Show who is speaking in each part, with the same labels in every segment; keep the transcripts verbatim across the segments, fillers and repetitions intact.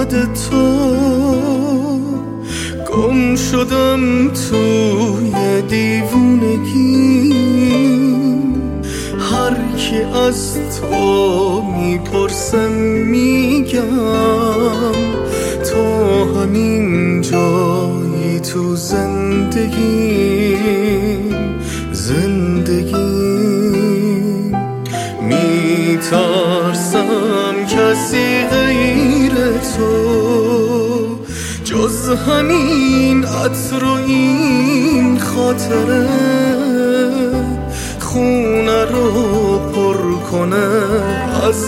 Speaker 1: یاد تو گم شدم توی دیوونگی. هر کی از تو میپرسم میگم تو همین جایی تو زندگی زندگی. میترسم کسی غیر تو جز همین عطر و این خاطره خونه رو پر کنه از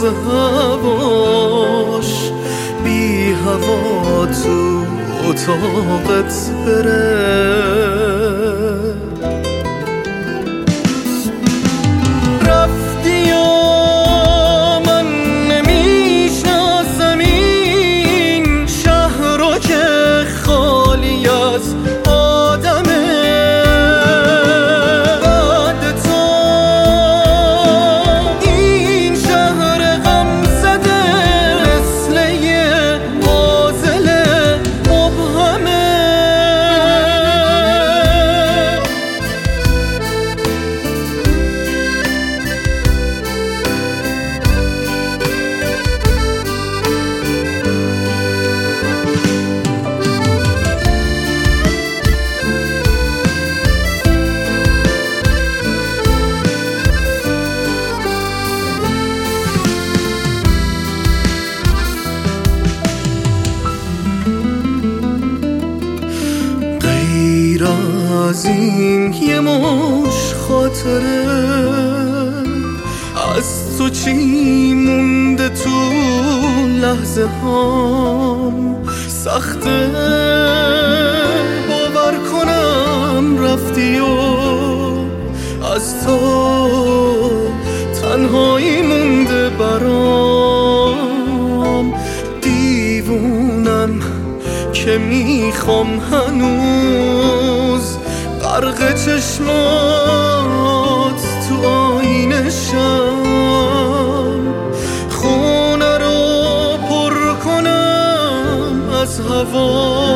Speaker 1: هواش، بی هوا تو اتاقت بره. رفتی و من نمیشناسم این شهر رو که خالی از آدمه. بعد تو این شهر غم زده مثل یه غازل مبهمه. از این یه مش خاطره از تو چی مونده تو لحظه هام. سخته باور کنم رفتی و از تو تنهایی مونده برام. دیوونم که میخوام هنوز غرق چشمات تو آینه شم. خونه رو پر کنم از هوا